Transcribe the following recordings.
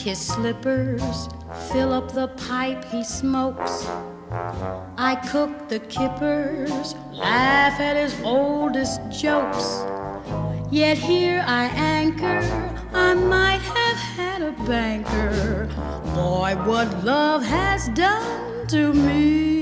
his slippers, fill up the pipe he smokes. I cook the kippers, laugh at his oldest jokes. Yet here I anchor, I might have had a banker. Boy, what love has done to me.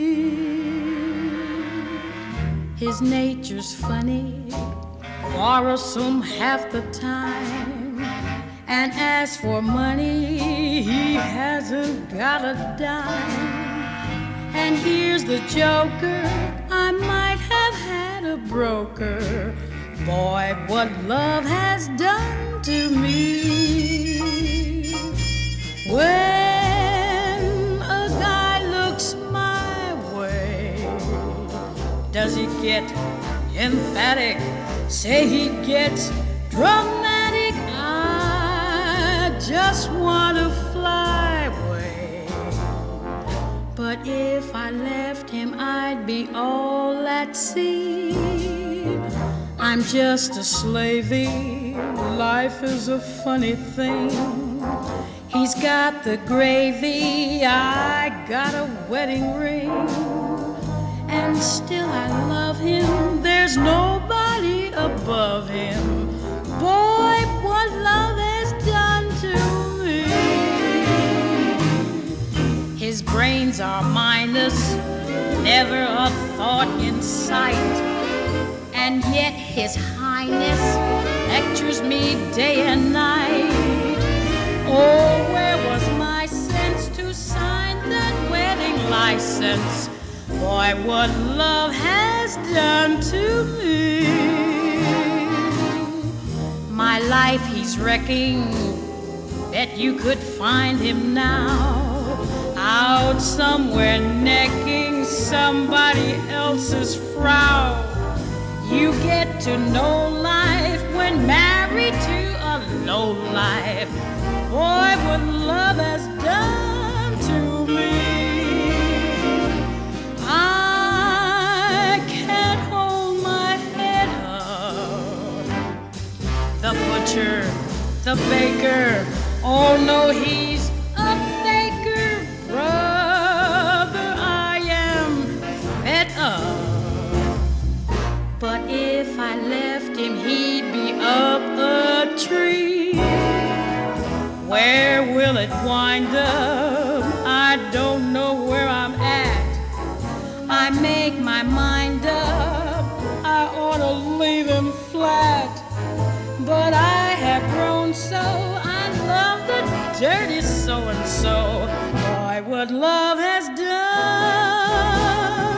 His nature's funny, quarrelsome half the time, and as for money, he hasn't got a dime. And here's the joker, I might have had a broker. Boy, what love has done to me. When a guy looks my way, does he get emphatic? Say he gets dramatic. I just want to fly away. But if I left him, I'd be all at sea. I'm just a slavey, life is a funny thing. He's got the gravy, I got a wedding ring. And still I love him, there's nobody above him. Boy, what love has done to me. His brains are minus, never a thought in sight. And yet his highness lectures me day and night. Oh, where was my sense to sign that wedding license? Boy, what love has done to me. My life he's wrecking, bet you could find him now, out somewhere necking somebody else's frau. You get to know life when married to a lowlife. Boy, what love has done to me. I can't hold my head up. The butcher, the baker, oh no, he's a faker. Brother, I am fed up. But if I left him, he'd be up a tree. Where will it wind up? I don't know where I'm at. I make my mind up, I ought to leave him flat. But I have grown so, I love the dirty so-and-so. Boy, what love has done